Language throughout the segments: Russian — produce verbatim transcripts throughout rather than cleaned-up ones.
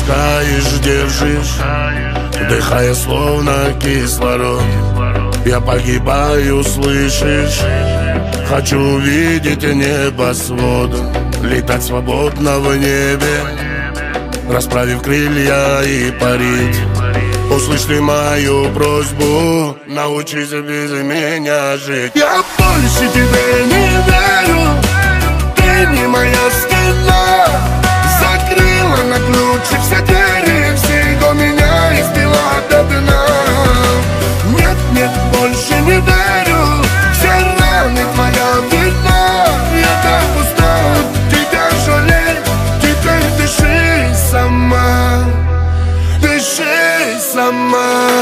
пускаешь, держишь, вдыхая словно кислород. Я погибаю, слышишь? Хочу увидеть небосвод, летать свободно в небе, расправив крылья и парить. Услышь ты мою просьбу, научись без меня жить. Я больше тебе не верю, ты не моя стена. Закрыла на ключ и все двери, всего меня избила до дна. Нет, нет, больше не верю, все раны твоя вина. Я так устал тебя жалеть, теперь дыши сама, дыши сама.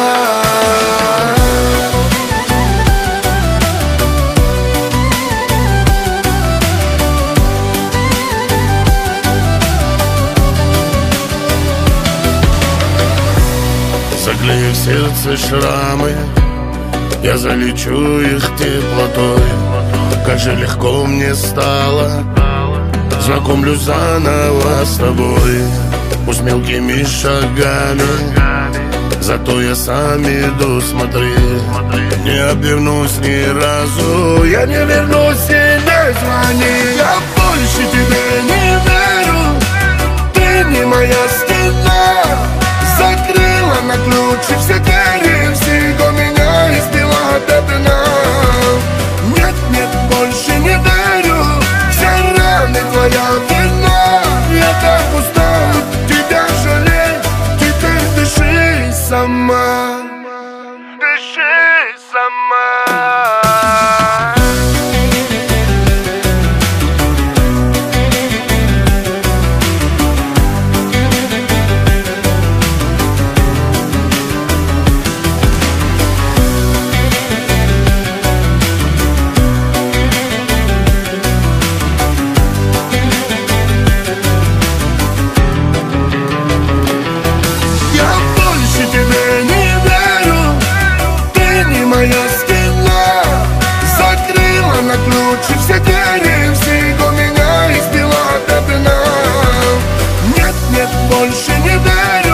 Заклеив сердце шрамы, я залечу их теплотой. Как же легко мне стало, знакомлюсь заново с тобой. Пусть мелкими шагами, зато я сам иду, смотри. Не обернусь ни разу, я не вернусь и не звони. Я больше тебе не верю, ты не моя стена. Закрыла на ключ и все двери, всего меня избила до дна. Нет, нет, больше не верю, все раны твоя вина. Я так устал тебя жалеть, теперь дыши сама, дыши сама. Моя стена закрыла на ключ и все двери, всего меня избила до дна. Нет, нет, больше не верю.